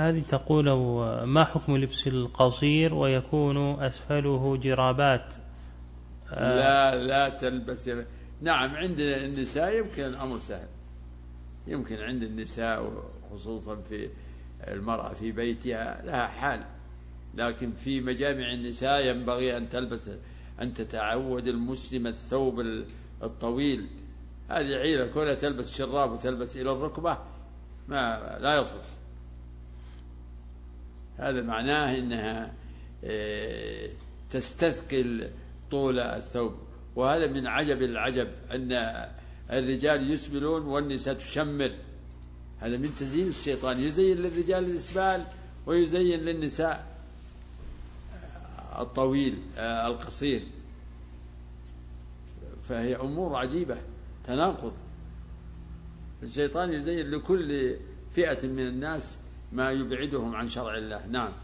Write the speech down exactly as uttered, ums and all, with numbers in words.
هذه تقول ما حكم لبس القصير ويكون أسفله جرابات؟ لا لا تلبس. نعم عند النساء يمكن الأمر سهل، يمكن عند النساء خصوصا في المرأة في بيتها لها حال، لكن في مجامع النساء ينبغي أن تلبس، أن تتعود المسلم الثوب الطويل. هذه عيلة كلها تلبس شراب وتلبس إلى الركبة ما لا يصلح. هذا معناه أنها تستثقل طول الثوب. وهذا من عجب العجب أن الرجال يسبلون والنساء تشمر. هذا من تزيين الشيطان، يزين للرجال الإسبال ويزين للنساء الطويل القصير. فهي أمور عجيبة، تناقض. الشيطان يزين لكل فئة من الناس ما يبعدهم عن شرع الله. نعم.